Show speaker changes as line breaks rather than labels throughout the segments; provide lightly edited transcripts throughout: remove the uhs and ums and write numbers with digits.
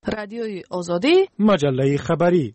رادیوی آزادی،
مجله خبری.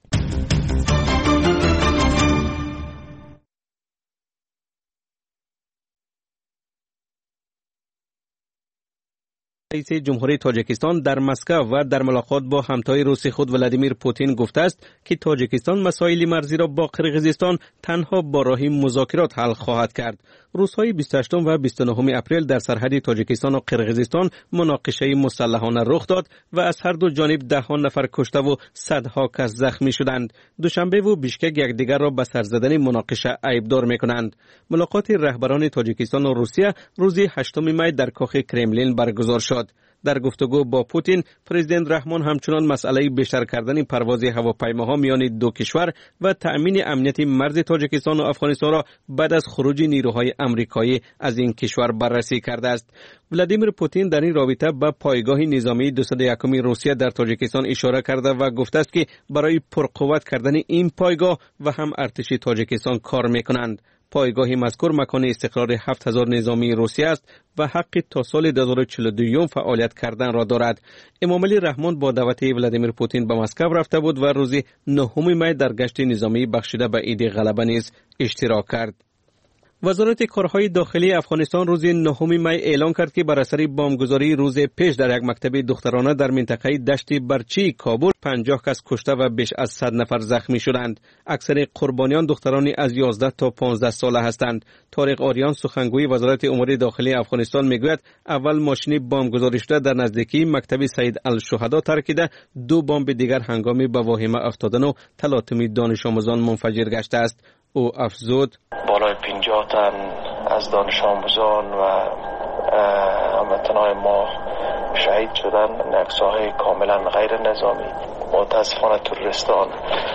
رئیس جمهوری تاجیکستان در مسکو و در ملاقات با همتای روسی خود ولادیمیر پوتین گفته است که تاجیکستان مسائل مرزی را با قرقیزستان تنها با راه مذاکرات حل خواهد کرد. روزهای 28 و 29 اپریل در سرحد تاجیکستان و قرقیزستان مناقشه مسلحانه رخ داد و از هر دو جانب دهان نفر کشته و صدها کس زخمی شدند. دوشنبه و بیشکک یکدیگر را به سر زدن مناقشه عیبدار می‌کنند. ملاقات رهبران تاجیکستان و روسیه روز 8 می در کاخ کرملین برگزار شد. در گفتگو با پوتین، پرزیدنت رحمان همچنان مسئله بیشتر کردن پرواز هواپیماها میان دو کشور و تأمین امنیت مرز تاجیکستان و افغانستان را بعد از خروج نیروهای آمریکایی از این کشور بررسی کرده است. ولادیمیر پوتین در این رابطه به پایگاه نظامی 201 روسیه در تاجیکستان اشاره کرده و گفته است که برای پرقوت کردن این پایگاه و هم ارتش تاجیکستان کار میکنند. پایگاه مذکور مکان استقرار 7000 نظامی روسیه است و حق تا سال 2042 فعالیت کردن را دارد. امامعلی رحمان با دعوت ولادیمیر پوتین به مسکو رفته بود و روز 9 می در گشت نظامی بخشیده به عید غلبه نیز اشتراک کرد. وزارت کارهای داخلی افغانستان روز 9 می اعلام کرد که بر اثر بمبگذاری روز پیش در یک مکتب دخترانه در منطقه دشت برچی کابل 50 کس کشته و بیش از 100 نفر زخمی شدند. اکثر قربانیان دخترانی از 11 تا 15 ساله هستند. طارق آریان سخنگوی وزارت امور داخلی افغانستان میگوید اول ماشین بمبگذاری شده در نزدیکی مکتب سید الشهدا ترکیده، 2 بمب دیگر هنگامی به واهمه افتادن و تلاطم دانش آموزان منفجر گشته است. او افزود
بالای 50 تن از دانش آموزان و هموطنان ما شهید شدن. نقصه‌های کاملا غیر نظامی. متاسفانه تروریستان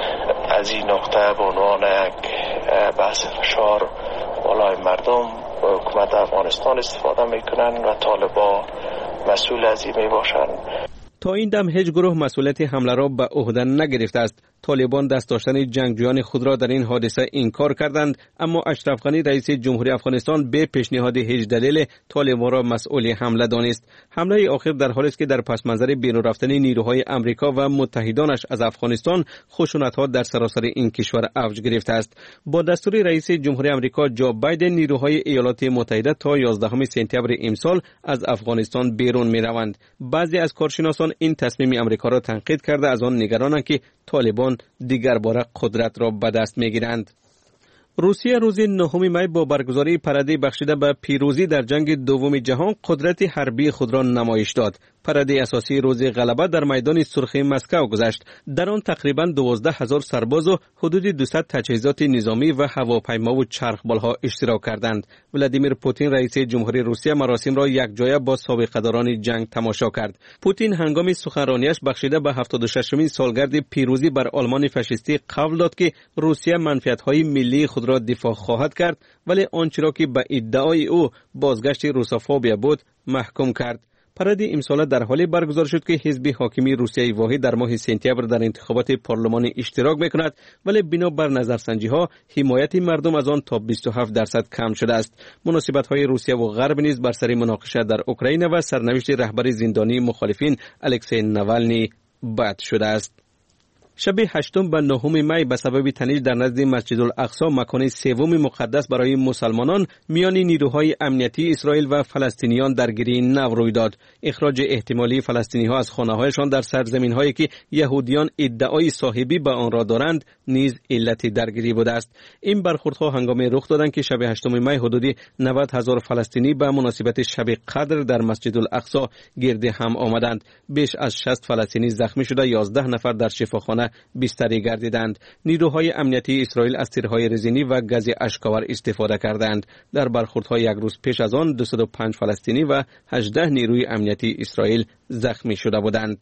از این نقطه به عنوان یک بحث فشار بالای مردم و حکومت افغانستان استفاده میکنن و طالبان مسئول از این میباشند.
تا این دم هیچ گروه مسئولیت حمله را به عهده نگرفته است. طالبان دست داشتن جنگجویان خود را در این حادثه انکار کردند، اما اشرف غنی رئیس جمهوری افغانستان به پیشنهاد هیچ دلیل طالبان را مسئول حمله دانست. حمله آخر در حالی است که در پس منظر بیرون رفتن نیروهای آمریکا و متحدانش از افغانستان خشونت‌ها در سراسر این کشور اوج گرفته است. با دستور رئیس جمهوری آمریکا جو بایدن نیروهای ایالات متحده تا 11 سپتامبر امسال از افغانستان بیرون می‌روند. بعضی از کارشناسان این تصمیم آمریکا را تنقید کرده از آن نگرانند که طالبان دیگر باره قدرت را به دست می‌گیرند. روسیه روز 9 می با برگزاری پرده بخشیده به پیروزی در جنگ دوم جهان قدرت حربی خود را نمایش داد. پرده اساسی روز غلبه در میدان سرخ مسکو گذشت. در آن تقریباً 12000 سرباز و حدود 200 تجهیزات نظامی و هواپیما و چرخبال‌ها اشتراک کردند. ولادیمیر پوتین رئیس جمهوری روسیه مراسم را یکجایه با سابقه‌داران جنگ تماشا کرد. پوتین هنگام سخنرانیش بخشیده به 76مین سالگرد پیروزی بر آلمان فاشیستی قول داد که روسیه منفعت‌های ملی خود را دفاع خواهد کرد، ولی آنچه را که به ادعای او بازگشت روسوفوبیا بود محکوم کرد. پرده امسال در حالی برگزار شد که حزب حاکمی روسیه واحد در ماه سپتامبر در انتخابات پارلمانی اشتراک میکند، ولی بنا بر نظرسنجی ها حمایت مردم از آن تا 27% کم شده است. مناسبت های روسیه و غرب نیز بر سر مناقشه در اوکراین و سرنوشت رهبر زندانی مخالفین الکسی ناوالنی بحث شده است. شب 8 و 9 می به سبب تنش در نزد مسجد الاقصی مکان سوم مقدس برای مسلمانان میان نیروهای امنیتی اسرائیل و فلسطینیان درگیری نو روی داد. اخراج احتمالی فلسطینی ها از خانه هایشان در سرزمین هایی که یهودیان ادعای صاحبی به آن را دارند نیز علت درگیری بوده است. این برخوردها هنگام رخ دادند که شب 8 می حدود 90000 فلسطینی به مناسبت شب قدر در مسجد الاقصی گرد هم آمدند. بیش از 60 فلسطینی زخمی شده، 11 نفر در شفاخانه بستری گردیدند. نیروهای امنیتی اسرائیل از تیرهای رزینی و گاز اشک‌آور استفاده کردند. در برخوردهای یک روز پیش از آن 205 فلسطینی و 18 نیروی امنیتی اسرائیل زخمی شده بودند.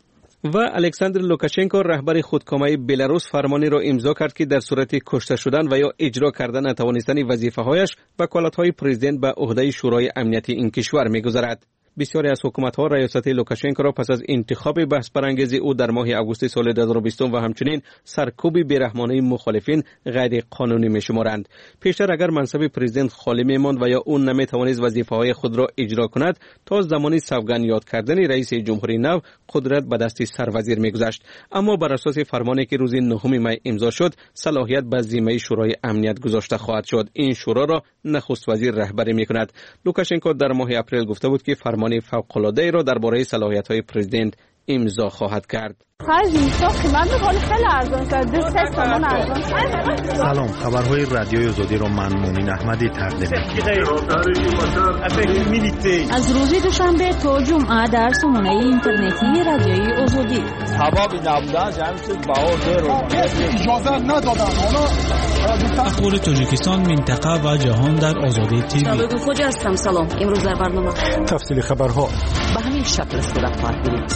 و الکساندر لوکاشنکو رهبر خودکامه بلاروس فرمانی را امضا کرد که در صورت کشته شدن و یا اجرا کردن نتوانستن وظیفه‌هایش وکالت‌های پرزیدنت به عهده شورای امنیتی این کشور می‌گذارد. بسیاری از حکومت‌ها ریاست لوکاشنکو را پس از انتخاب بحث برانگیز او در ماه آگوست سال 2020 و همچنین سرکوب بیرحمانه مخالفین غیر قانونی می‌شمارند. پیشتر اگر منصب پرزیدنت خالی می‌ماند و یا اون نمی‌توانست وظیفه‌های خود را اجرا کند، تا زمانی سوگند یاد کردن رئیس جمهوری نو قدرت به دست سروزیر می‌گذشت. اما بر اساس فرمانی که روز 9 می امضا شد، صلاحیت به ذمه شورای امنیت گذاشته خواهد شد. این شورا را نخست وزیر رهبری می‌کند. لوکاشنکو در ماه اپریل گفته بود که فرمان فوق‌العاده را درباره صلاحیت‌های پرزیدنت امضا خواهد کرد.
سلام، خبرهای رادیوی آزادی را من مومن احمدی تقدیم می‌کنم.
از روز دوشنبه تا جمعه در سامانه اینترنتی رادیوی آزادی.
اخبار تاجیکستان، منطقه و جهان در آزادی تیوی.
کجا هستم؟ سلام. امروز در برنامه
تفصیل خبرها
به همین شکل صورت خواهد گرفت.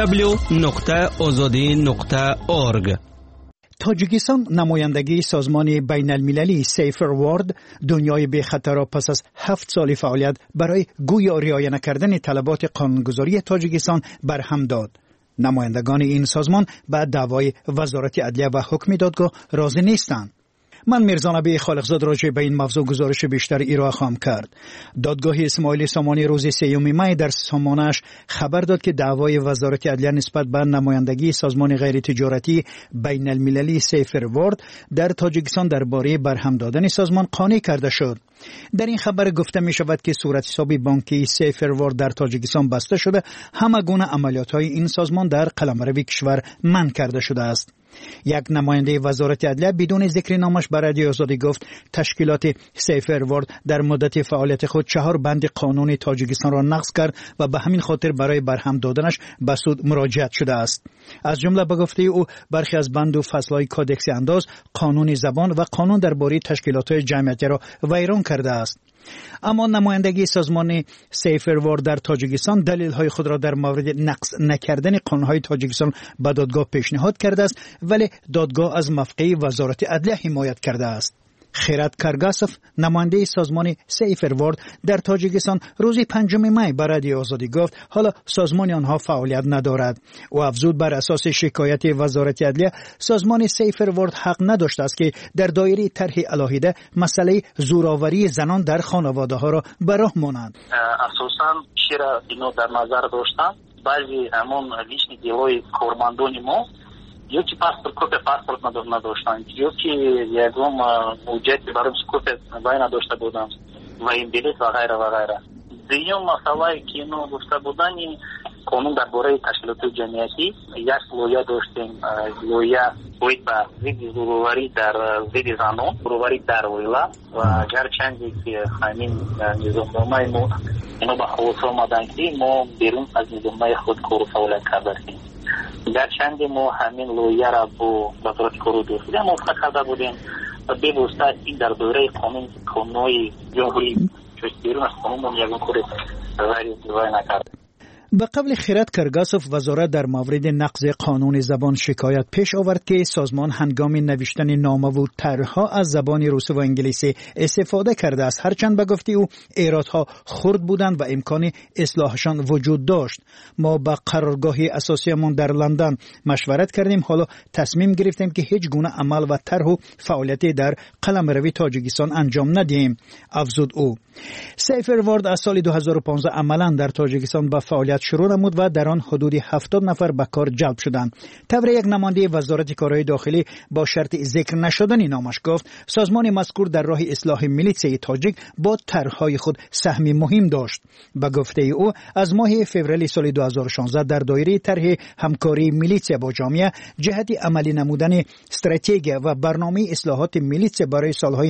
www.azadi.org.
تاجیکستان نمایندگی سازمان بین المللی سیفر وارد دنیای بی خطر را پس از 7 سال فعالیت برای گویا رعایت نکردن طلبات قانونگذاری تاجیکستان برهم داد. نمایندگان این سازمان بعد دعوای وزارت عدلیه و حکم دادگاه راضی نیستند. من میرزا نبی خالقزاد راجع به این موضوع گزارش بیشتر ارائه خواهم کرد. دادگاه اسماعیل سامانی روز 3 می در سامانه‌اش خبر داد که دعوای وزارت عدلیه نسبت به نمایندگی سازمان غیر تجارتی بین المللی سیفر وارد در تاجیکستان درباره برهم دادن سازمان قانع کرده شد. در این خبر گفته می شود که صورتحساب بانکی سیفر وارد در تاجیکستان بسته شده، همه گونه عملیات‌های این سازمان در قلمرو کشور منع کرده شده است. یک نماینده وزارت عدلیه بدون ذکر نامش به رادیو آزادی گفت تشکیلات سیفر وارد در مدت فعالیت خود 4 بند قانون تاجیکستان را نقض کرد و به همین خاطر برای برهم دادنش به سود مراجعه شده است. از جمله به گفته او برخی از بند و فصل‌های کودکس انداز، قانون زبان و قانون درباره تشکیلات جمعیتی را ویران کرده است. اما نمایندگی سازمان سیفر وارد در تاجیکستان دلیل‌های خود را در مورد نقض نکردن قانون‌های تاجیکستان به دادگاه پیشنهاد کرده است، ولی دادگاه از موقع وزارت عدلیه حمایت کرده است. خیرات کارگاسف نماینده سازمان سیفر وارد در تاجیکستان روز 5 می به رادیو آزادی گفت حالا سازمان آنها فعالیت ندارد و افزود بر اساس شکایت وزارت عدلیه سازمان سیفر وارد حق نداشته است که در دایره طرح علاهیده مسئله زورآوری زنان در خانواده ها را به راه مانند.
اساساً چرا اینو در نظر داشتم بعضی همون لیشنی دیلوی کارمندان ما یا که پاسپورت نداشتن یا که یکم موجت برای کپی وای نداشته بودم و این بلیط و غیره و غیره. دیگه مسئله که اینو گفته بودن قانون درباره تشکیلات جمعیتی یک لویا داشتیم، لویا باید به ضد زورآوری در ضد زنان، زورآوری در ویلا و گرچندی که همین نظامنامه ما اینو به خواست آمدن که ما بیرون از نظامنامه خود کار و فعالیت کردیم. در چند ما همین لویه را با وزارت کار و داخلی موافقه کرده بودیم و به واسطه این در دوره قانونی جمهوری چون بیرون از قانون یکم کار غیر اجرایی نکرد.
به قبل خیرات کارگاسف وزارت در مورد نقض قانون زبان شکایت پیش آورد که سازمان هنگام نوشتن نامه و طرح‌ها از زبان روسی و انگلیسی استفاده کرده است، هرچند به گفته او ایرادها خرد بودند و امکان اصلاحشان وجود داشت. ما با قرارگاه اساسیمون در لندن مشورت کردیم، حالا تصمیم گرفتیم که هیچ گونه عمل و طرح و فعالیتی در قلمرو تاجیکستان انجام ندهیم، افزود او. سیفر وارد از سال 2015 عملاً در تاجیکستان به فعالیت شروع نمود و در آن حدود 70 نفر به کار جلب شدند. طبق یک نماینده وزارت کارهای داخلی با شرط ذکر نشدن نامش گفت سازمان مذکور در راه اصلاح میلیسه تاجیک با طرح‌های خود سهمی مهم داشت. به گفته او از ماه فوریه سال 2016 در دایره طرح همکاری میلیسه با جامعه جهت عملی نمودن استراتژی و برنامه اصلاحات میلیسه برای سالهای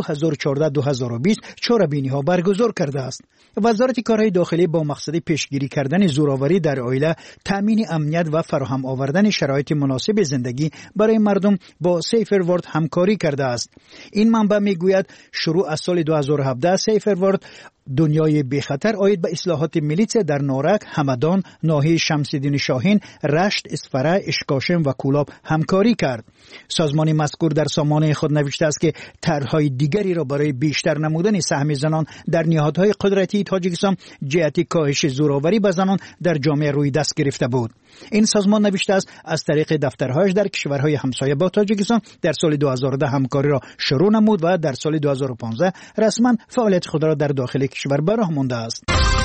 2014-2020 چاره‌بینی‌ها برگزار کرده است. وزارت کارهای داخلی با مقصد پیشگیری کردن زورآوری در عائله، تامین امنیت و فراهم آوردن شرایط مناسب زندگی برای مردم با سیفر وارد همکاری کرده است. این منبع میگوید شروع از سال 2017 سیفر وارد دنیای بی خطر آید به اصلاحات میلیتس در نارک، همدان، ناحیه شمس‌الدین شاهین، رشت، اسفره، اشکاشم و کولاب همکاری کرد. سازمان مذکور در سامانه خود نوشته است که طرح‌های دیگری را برای بیشتر نمودن سهم زنان در نهادهای قدرتی تاجیکستان جهت کاهش زورآوری به زنان در جامعه روی دست گرفته بود. این سازمان نوشته است از طریق دفترهایش در کشورهای همسایه با تاجیکستان در سال 2010 همکاری را شروع نمود و در سال 2015 رسما فعالیت خود را در داخل کشور به راه مانده است.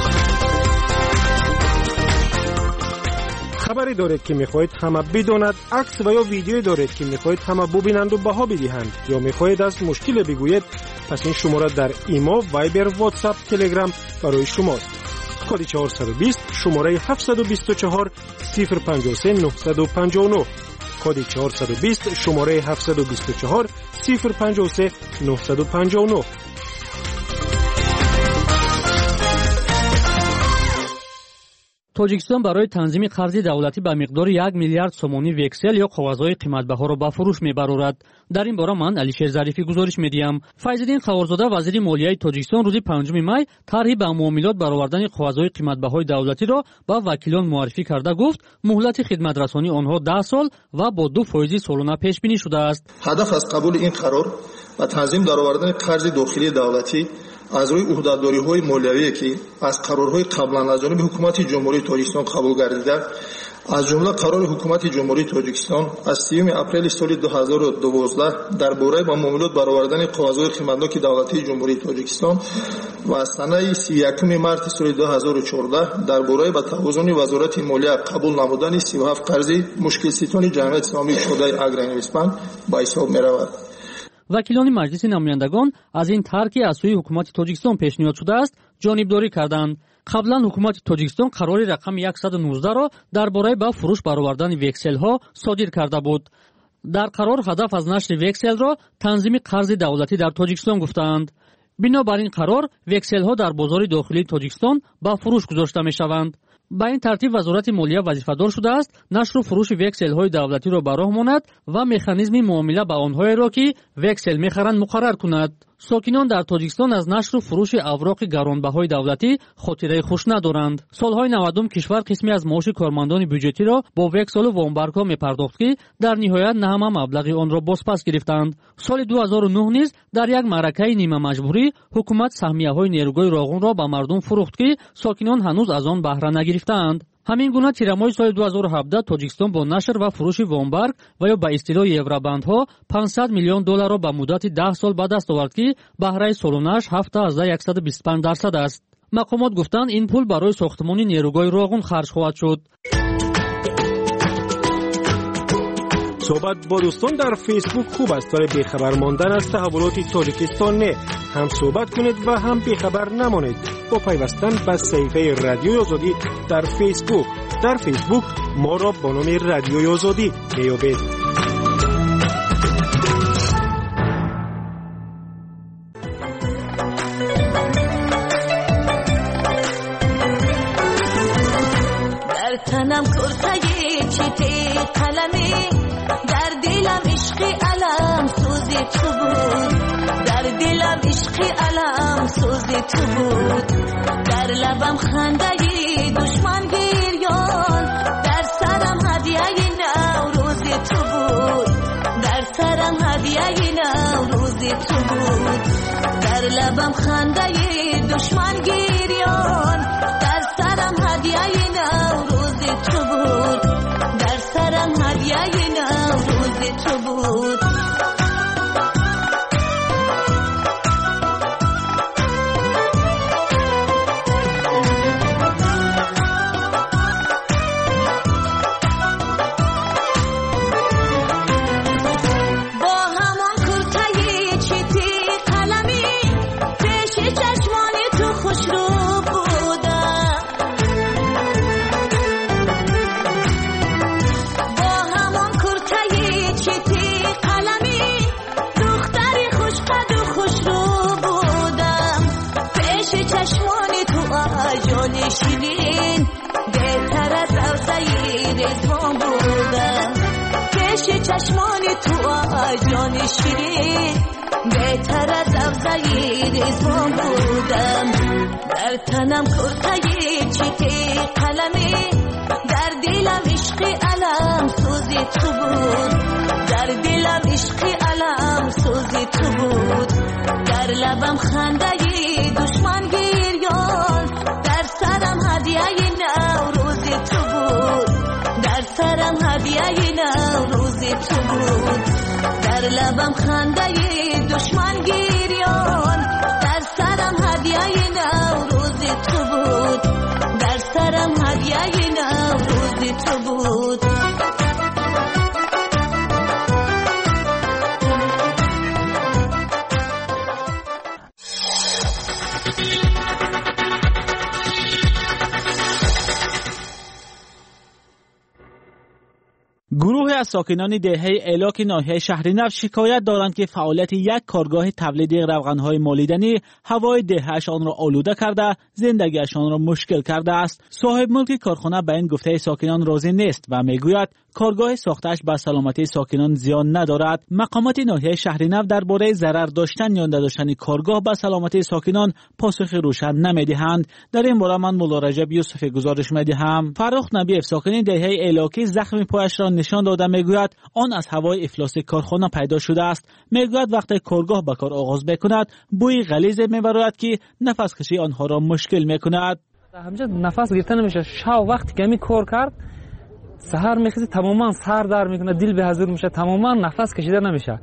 خبری دارید که میخواهید همه بداند، عکس و یا ویدیویی دارید که میخواهید همه ببینند و بها بدهند، یا میخواهید از مشکل بگویید، پس این شماره در ایما، وایبر، واتساپ، تلگرام برای شماست. کد 420 شماره 724 053 959. کد 420 شماره 724 053 959.
توجیکستان برای تنظیم قرض دولتی به مقدار 1 میلیارد سومانی وکسل یا کاغذهای قیمتبها را به فروش میبرد. در این باره من علیشیر ظریفی گزارش میدیم. فیض‌الدین خبرزاده وزیر مالیه تاجیکستان روز 5 می طرحی به معاملات برآوردن کاغذهای قیمتبهای دولتی را به وکیلان معرفی کرده گفت مهلت خدمترسانی آنها 10 سال و با 2% سالانه پیش بینی شده است.
هدف از قبول این قرار و تنظیم درآوردن قرض داخلی دولتی از روی عهدهداری‌های مالیویی که از قرارهای قبلا از جانب حکومت جمهوری تاجیکستان قبول گردیده، از جمله قرار حکومت جمهوری تاجیکستان از 30 اپریل سال 2012 درباره با معاملات برآوردن کاغذهای قیمتناک دولتی جمهوری تاجیکستان و از سنه 31 مارس سال 2014 درباره با توازن وزارت مالیه قبول نمودن 37 قرض مشکل ستون جمعیت اسلامی شده اگرینویسپن به حساب می‌رود.
وکیلان مجلس نمایندگان از این طرح که از سوی حکومت تاجیکستان پیشنهاد شده است جانبداری کردند. قبلا حکومت تاجیکستان قرار رقم 119 را درباره به فروش برآوردن وکسل ها صادر کرده بود. در قرار هدف از نشر وکسل را تنظیم قرض دولتی در تاجیکستان گفتند. بنابراین قرار وکسل ها در بازار داخلی تاجیکستان به فروش گذاشته می شوند. با این ترتیب وزارت مالیه وظیفه‌دار شده است نشر و فروش وکسل های دولتی را به راه ماند و مکانیزم معامله با آنهایی را که وکسل می‌خرند مقرر کند. ساکنان در تاجیکستان از نشر و فروش اوراق گرانبهای دولتی خاطره خوش ندارند. سالهای 90 کشور قسمی از معاش کارمندان بودجتی را با وکسل و وامبرگ‌ها می‌پرداخت که در نهایت نه همه مبلغ آن را بازپس گرفتند. سال 2009 نیز در یک معرکه نیمه مجبوری حکومت سهمیه‌های نیروگاه راغون را به مردم فروخت که ساکنان هنوز از آن بهره نگرفتند. همین گونه تیرماه سال 2017 تاجیکستان با نشر و فروش وامبرگ و یا به اصطلاح یورابندها 500 میلیون دلار را به مدت 10 سال به دست آورد که بهره سالانه‌اش 7.125% است. مقامات گفتند این پول برای ساختمان نیروگاه راغون خرج خواهد شد.
صحبت با دوستان در فیسبوک خوب است، ولی بیخبر ماندن از تحولات تاجیکستان نه. هم صحبت کنید و هم بیخبر نمانید با پیوستن به صفحه رادیوی آزادی در فیسبوک. در فیسبوک ما را با نام رادیوی آزادی میابید.
در تنم کرتای چیتی قلمی، در دلم عشقی علم سوزی تو بود، در دلم عشقی علم سوزی تو بود، در لبم خندهی دشمن گریان، در سرم هدیه نوروزی تو بود، در سرم هدیه نوروزی تو بود، در لبم خندهی دشمن گریان، در سرم هدیه نوروزی تو بود، در سرم هدیه نوروزی تو بود. شیرین بهتر از روزای رزوان بودم، پیش چشمان تو جان شیرین بهتر از سبزه ریزبان بودم در تنم کرتای چیتی قلمی در دلم عشقی علم سوزی تو بود در دلم عشقی علم سوزی تو بود در لبم خنده دشمن گریان در سرم هدیه نوروزی تو بود در سرم هدیه نوروزی تو بود در لبم خنده دشمن گریان در سرم هدیه نوروزی تو بود در سرم هدیه نوروزی تو بود
گروه از ساکنان دهه ایلاک ناحیه شهرنفت شکایت دارند که فعالیت یک کارگاه تولید روغن‌های مالیدنی هوای دهه‌شان را آلوده کرده، زندگیشان را مشکل کرده است. صاحب ملک کارخانه به این گفته ساکنان راضی نیست و میگوید کارگاه ساختش به سلامتی ساکنان زیان ندارد. مقامات ناحیه شهرنفت درباره ضرر داشتن یا نداشتن کارگاه به سلامتی ساکنان پاسخ روشن نمیدهند. در این باره من مولا رجب یوسف گزارش میدهم. فرخ نبیف ساکن دهه ایلاکی زخم پایش را نشان داده میگوید آن از هوای افلاس کارخانه پیدا شده است. میگوید وقتی کارگاه به کار آغاز میکند بوی غلیظ میبراید که نفس کشی آنها را مشکل میکند.
همینجا نفس گرفته نمیشه. شب وقتی که می کار کرد سحر میخیزه تماما سر در میکنه، دل به حضور میشه، تماما نفس کشیده نمیشه.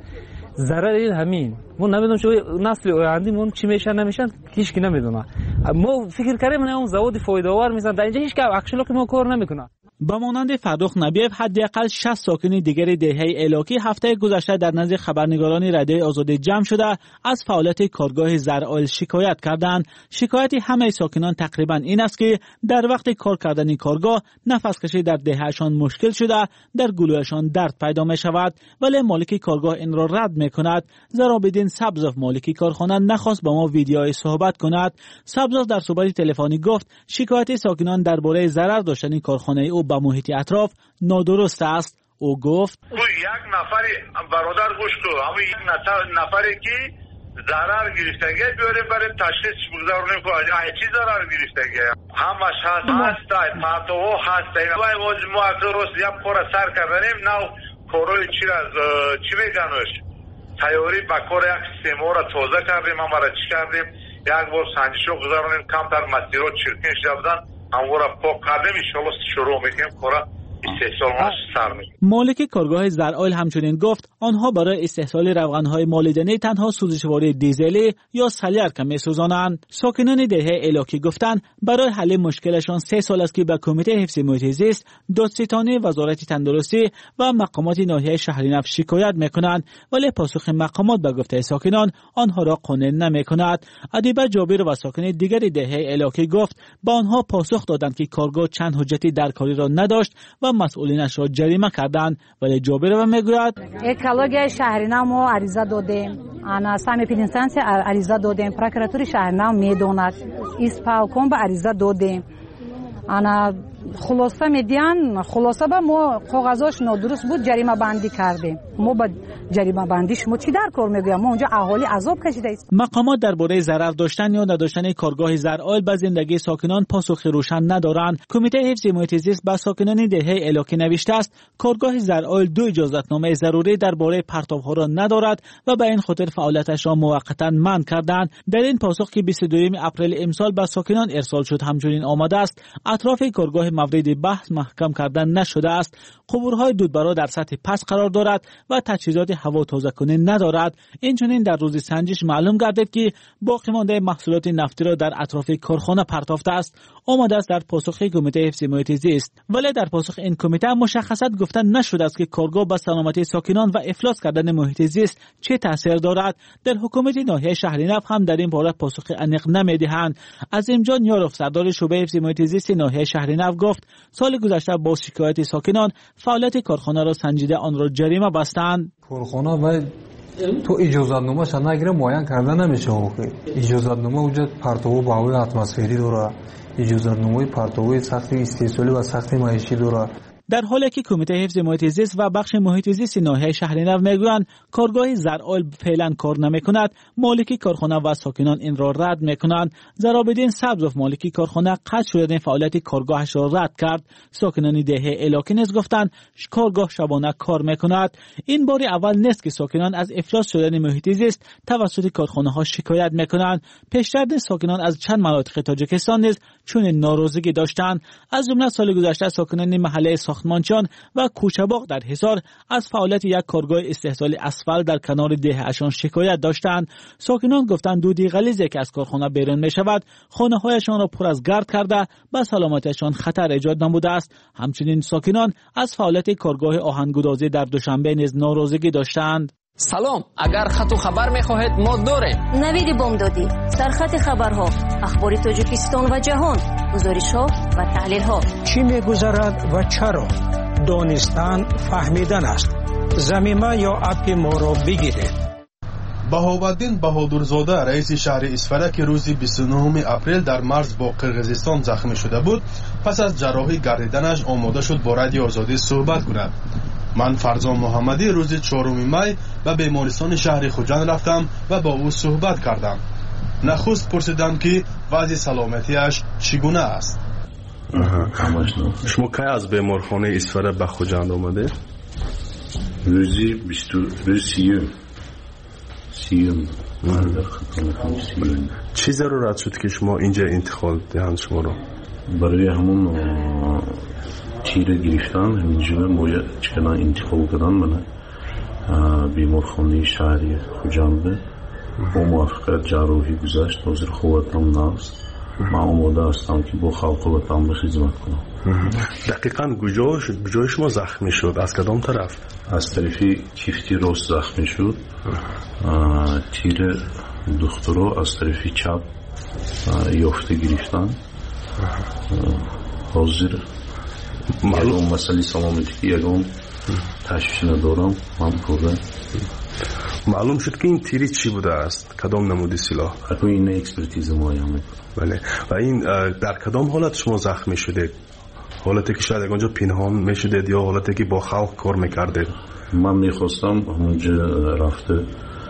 ضرر همین ما نمیدونم چه نسل آیندهمون چی میشه نمیشه هیچ کی نمیدونه. ما فکر کردیم اون زواد فایده آور میزنه در اینجا هیچ کی اکشن که ما کار نمیکنه.
به مانند فرخ نبیف حداقل 60 ساکن دیگر دهه ایلاکی هفته گذشته در نزد خبرنگاران رادیوی آزادی جمع شده از فعالیت کارگاه زرآیل شکایت کردند. شکایت همه ساکنان تقریبا این است که در وقت کار کردن کارگاه نفس کشی در دههشان مشکل شده، در گلویشان درد پیدا می شود، ولی مالک کارگاه این را رد می کند. زرابدین سبزوف مالک کارخانه نخواست با ما ویدیوی صحبت کند. سبزوف در صحبت تلفنی گفت شکایت ساکنان درباره ضرر داشتن کارخانه او به محیط اطراف نادرست است. او گفت
یک نفر برادر گوش کو همون یک نفری که ضرر گرفتگی بیاریم برای تشخیص بگذارونیم که چی ضرر گرفتگی همش هست پاتو هست این ما درست یک کار سر کردنیم نو کاروی چی میگنوش تیاری با کار یک سیمو را تازه کردیم هم را چی کردیم یک بار سنجشو گذارونیم کمتر مسیرات چرکین شدن همون را پاک کردیم انشالله شروع میکنیم کارا استحصال سر میکنیم.
مالک کارگاه زرآیل همچنین گفت آنها برای استحصال روغنهای مالیدنی تنها سوزشواری دیزلی یا سلیرک میسوزانند. ساکنان دهه ایلاکی گفتند برای حل مشکلشان 3 سال است که به کمیته حفظ محیط زیست، دادستانی، وزارت تندرستی و مقامات ناحیه شهرنفت شکایت میکنند، ولی پاسخ مقامات به گفته ساکنان آنها را قانع نمیکند. ادیبه جابر و ساکن دیگر دهه ایلاکی گفت با آنها پاسخ دادند که کارگاه چند حجتی در کاری را نداشت و مسئولینش را جریمه کردند، ولی جابر میگوید
اکولوژی شهرنفت ما عریضه دادیم، انا سامی پینستانس عریضه دادیم، پروکراتوری شهرنفت میدوند، اسپالکوم به عریضه دادیم، انا خلاصه میدین خلاصه با ما کاغذاش نادرست بود جریمه بندی کردیم. ما با جریمه بندیش ما چی در کار میگویم؟ ما اونجا اهالی عذاب کشیده است.
مقامات درباره ضرر داشتن یا نداشتن کارگاه زرآیل به زندگی ساکنان پاسخ روشن ندارند. کمیته حفظ محیط زیست به ساکنان دهه ایلاکی نوشته است کارگاه زرآیل 2 اجازتنامه ضروری درباره پرتاب‌ها را ندارد و به این خاطر فعالیتش را موقتا منع کردند. در این پاسخ که 22 اپریل امسال به ساکنان ارسال شد همچنین آمده است اطراف کارگاه مورد بحث محکم کردن نشده است. قبورهای دودبرا در سطح پست قرار دارد و تجهیزات هوا تازه کننده ندارد. اینچنین در روز سنجش معلوم گردید که باقی مانده محصولات نفتی را در اطراف کارخانه پرتافته است. آمده است در پاسخ کمیته حفظ محیط زیست، ولی در پاسخ این کمیته مشخصاً گفتن نشده است که کارگاه به سلامتی ساکنان و افلاس کردن محیط زیست چه تاثیر دارد. در حکومت ناحیه شهرنفت هم در این باره پاسخ عمیق نمیدهند. عظیم جان یاروف سردار شعبه حفظ محیط زیست ناحیه شهرنفت گفت سال گذشته با شکایت ساکنان فعالیت کارخانه را سنجیده آن را جریمه بستند.
کارخانه و تو اجازتنامه شان نگیره معین کرده نمیشه. اجازتنامه اونجا پرتو با هوای اتمسفری داره، اجازتنامه پرتو سخت استحصالی و سخت معیشی داره.
در حالی که کمیته حفظ محیط زیست و بخش محیط زیست ناحیه شهرنو میگویند کارگاه زرآل فعلا کار نمیکند، مالک کارخانه و ساکنان این را رد میکنند. زرابالدین سبزوف مالک کارخانه قطع شدن فعالیت کارگاهش را رد کرد. ساکنان دهه الاکی نیز گفتند کارگاه شبانه کار میکند. این بار اول نیست که ساکنان از افلاس شدن محیط زیست توسط کارخانه ها شکایت میکنند. پیشتر ساکنان از چند مناطق تاجیکستان نیز چون ناراضگی داشتند. از جمله سال گذشته ساکنان محله ساختمانچان و کوچه‌باغ در حصار از فعالیت یک کارگاه استحصال اسفل در کنار دهه‌شان شکایت داشتند. ساکنان گفتند دودی غلیظی که از کارخانه بیرون می‌شود خانه‌هایشان را پر از گرد کرده به سلامتیشان خطر ایجاد نموده است. همچنین ساکنان از فعالیت کارگاه آهن‌گدازی در دوشنبه نیز ناراضگی داشتند.
سلام، اگر خط و خبر می‌خواهید ما داریم.
نوید بامدادی، سرخط خبرها، اخبار تاجیکستان و جهان، گزارش‌ها و تحلیل‌ها.
چی می‌گذرد و چرا؟ دانستن فهمیدن است. زمینه یا اپ ما را بگیرید.
بهاءالدین بهادرزاده رئیس شهر اسفره که روز 29 اپریل در مرز با قرقیزستان زخمی شده بود، پس از جراحی گردیدنش آماده شد با رادیو آزادی صحبت کند. من فرزان محمدی روز 4 می به بیمارستان شهر خوجند رفتم و با او صحبت کردم. نخست پرسیدم که وضع سلامتیش چگونه است. شما کی از بیمارخانه اسفره به خوجند آمده؟
روزی 30
چی ضرورت شد که شما اینجا انتقال دهند شما رو؟
برای همون تیر گرفتن همینجا باید چکنه انتقال کردن منه بیمارخانه شهری خوجند با موفقیت جراحی گذشت. حاضر خوبتم نست. من آماده هستم که با خلق وطن به خدمت کنم.
دقیقاً کجای شما زخمی شد؟ از کدام طرف؟
از طرفی کیفتی راست زخمی شد. تیر دخترها از طرفی چپ یافته گرفتن. حاضر یکم مسئله سلامتی یکم تشویش ندارم. من پره
معلوم شد که این تیری چی بوده است؟ کدام نمودی سلاح؟
اکو این اکسپرتیز ما یامه.
بله. و این در کدام حالت شما زخمی شده؟ حالتی که شاید اونجا پنهان میشدید یا حالتی که با خلق کار میکردید؟
من میخواستم اونجا رفته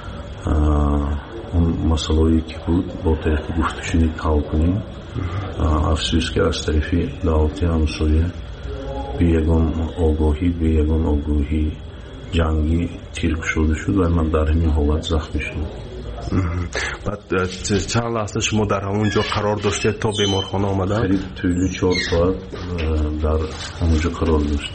اون مسئله که بود با طریق گفتشونی حل کنیم. افسوس که از طرفی دعوتی همسایه به یگان آگاهی جنگی تیر شده شد و من در همین حالت زخمی شدم.
بعد چند لحظه شما در همونجا قرار داشتید تا بیمارخانه آمدن؟
قریب طولی 4 ساعت در همونجا قرار داشت.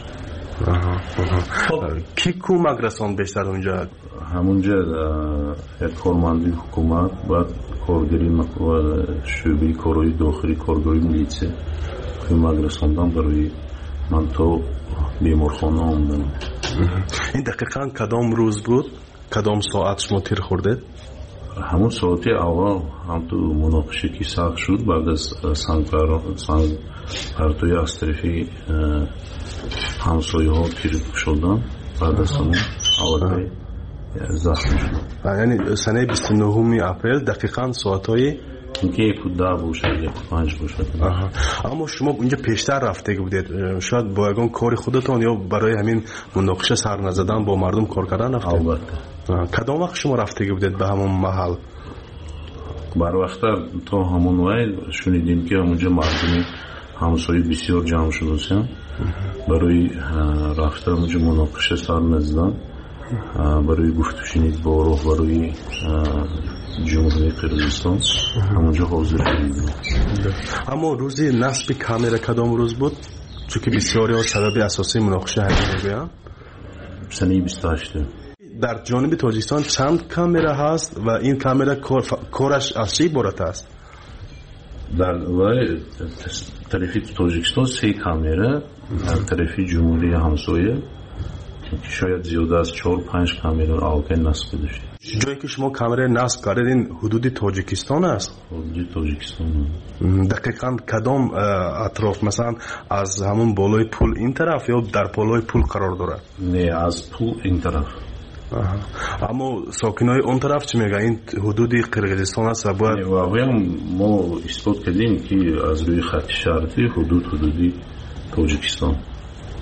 کی کمک رساند بیشتر اونجا؟
همونجا کارمندی حکومت، بعد کارگری شعبه کارهای داخلی، کارگری میلیسه کمک رساندن برای من تا بیمارخانه آمدم.
این دقیقاً کدام روز بود؟ کدام ساعت شما تیر خوردید؟
همون ساعتی اول هم تو مناقشه که سخت شد بعد از سنگ پرتوی از طرفی همسایه ها تیر شدن. بعد از همون اول زخمی شد.
یعنی سنه 29 اپریل دقیقاً ساعتهای
اینکه 1:10 باشد 1:05 باشد.
اما شما اونجا پیشتر رفته بودید، شاید با یگان کار خودتان یا برای همین مناقشه سر نزدن با مردم کار کردن رفتید؟
البته.
کدام وقت شما رفته بودید به همون محل؟
بر وقت تا همون وقت شنیدیم که همونجا مردمی همسایه بسیار جمع شدن برای رفتن اونجا مناقشه سر نزدن، برای گفتگو با راهبرای جمهوری قرقیزستان همونجا حاضر شدیم.
اما روزی نصب کامera کدام روز بود؟ چون که بسیاری ها سبب اساسی مناقشه همین میگویند.
سنه 28.
در جانب تاجیکستان چند کامera هست و این کامera کارش از چه عبارت است؟
در طرفی تاجیکستان 3 کامera، در طرفی جمهوری همسایه که شاید زیاده از 4-5 کامera الکن نصب داشته.
جایی که شما کامera نصب کردید این حدود تاجیکستان است؟
حدود تاجیکستان.
دقیقاً کدام اطراف، مثلا از همون بالای پل این طرف یا در بالای پل قرار دارد؟
نه، از پل این طرف.
اما ساکنای اون طرف چی میگن؟ این حدود قرقیزستان است و باید
ما اثبات کردیم که از روی خط شرطی حدودی تاجیکستان.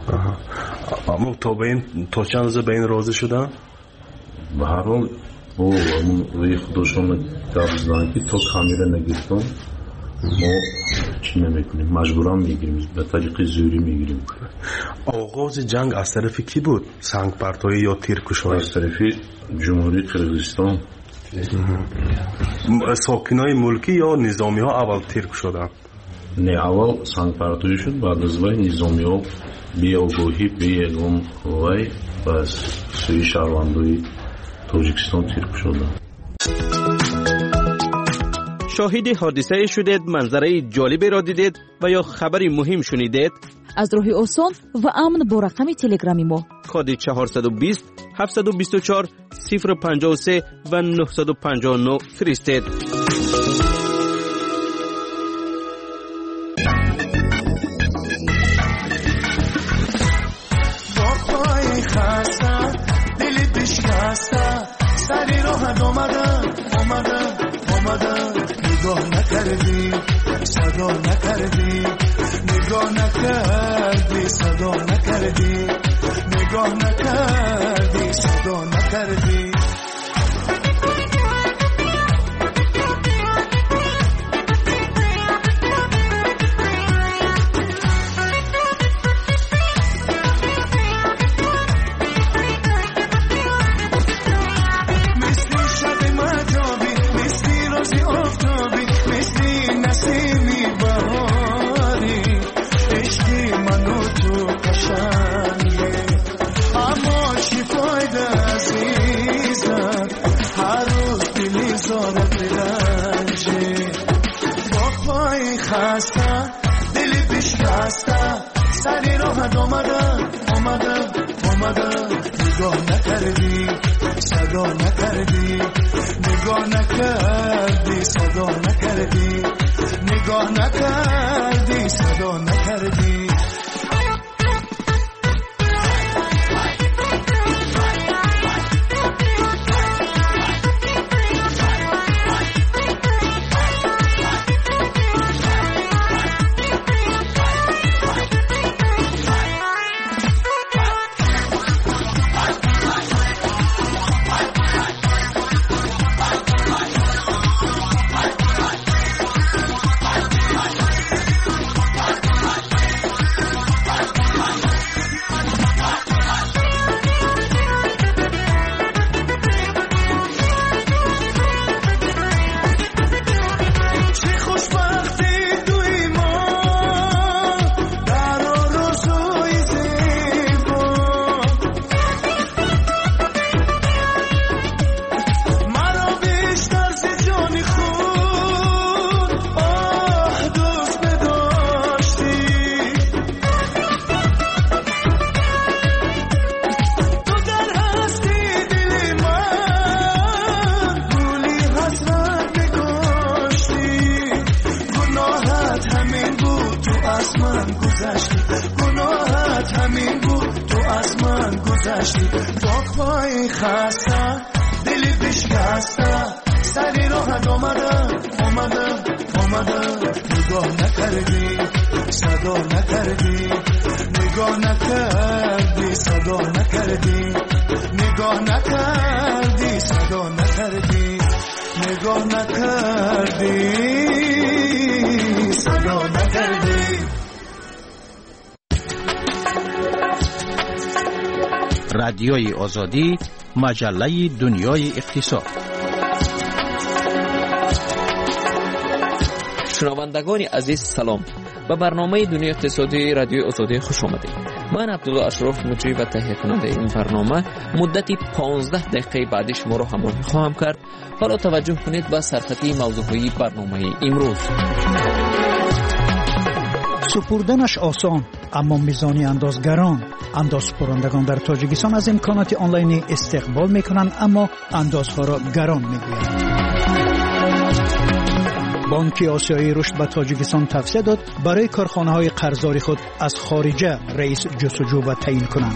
اما تا چند روز به این راضی شدن؟
به هر حال با روی خودشون دارزدن که تا کامیره نگیرتم ما چی نمیکنیم، مجبورا میگیریم، به طریق زوری میگیریم.
آغاز جنگ از طرف کی بود؟ سنگ پرتایی یا تیرکشایی؟
از طرف جمهوری قرقیزستان.
ساکنای ملکی یا نظامی ها اول تیرک شدن؟
نه، اول سنگ پرتایی شد، بعد از وی نظامی ها بی آگاهی بی اقام وی و سوی شهروندوی تاجیکستان تیرک شدن.
شاهد حادثه شدید، منظره جالبی را دیدید و یا خبری مهم شنیدید؟
از راه آسان و امن با رقم تلگرامی ما
کد 420 724 053 و 959 فرستید.
با پای خسته دلی بشکسته سری راحت آمدن نگاه نکردی صدا نکردی نگاه نکردی صدا نکردی نگاه نکردی صدا نکردی دلی بشکسته سری راحت آمدن نگاه نکردی صدا نکردی نگاه نکردی صدا نکردی نگاه نکردی صدا نکردی
رادیوی آزادی، مجله دنیای اقتصاد.
شنوندگان عزیز سلام، به برنامه دنیای اقتصادی رادیوی آزادی خوش آمدید. من عبدالله اشرف مجری و تهیه کننده این برنامه مدتی 15 دقیقه بعدی شما را همراهی خواهم کرد. حالا توجه کنید به سرخطی موضوعی برنامه امروز.
سپردنش آسان اما میزانی اندازگران. اندازپرندگان در تاجیکستان از امکانات آنلاین استقبال میکنند اما اندازها را گران میگویند. بانک آسیایی رشد به تاجیکستان توصیه داد برای کارخانه‌های قرضداری خود از خارجه رئیس جستجو و تعیین کنند.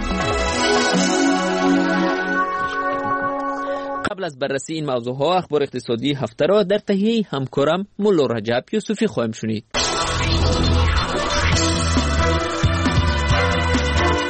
قبل از بررسی این موضوعها اخبار اقتصادی هفته را در تهیه همکارم مولا رجب یوسفی خواهیم شنید.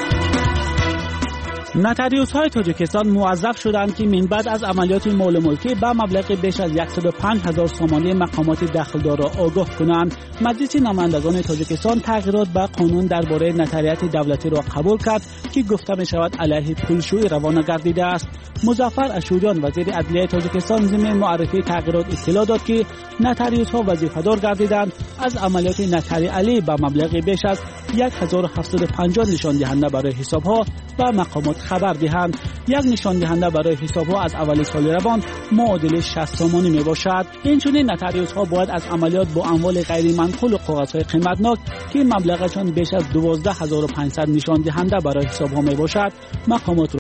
نتریوس‌های تاجیکستان موظف شدند که من بعد از عملیات مال ملکی به مبلغ بیش از 105,000 سومانی مقامات دخلدار را آگاه کنند. مجلس نمایندگان تاجیکستان تغییرات به قانون درباره نتریت دولتی را قبول کرد که گفته می شود علیه پولشویی روانه گردیده است. مظفر اشوریان وزیر عدلیه تاجیکستان ضمن معرفی تغییرات اطلاع داد که نتریوس‌ها وظیفه‌دار گردیدند از عملیات نتری علی به مبلغ بیش از 1750 نشان دهنده برای حساب‌ها و مقامات خبر دهند. یک نشان دهنده برای حساب‌ها از اول سال روان معادل 60 سومانی می باشد. این چنین نتریوس‌ها باید از عملیات با اموال غیر منقول و کاغذهای قیمتناک که مبلغشان بیش از 12500 نشان دهنده برای حساب‌ها می باشد مقامات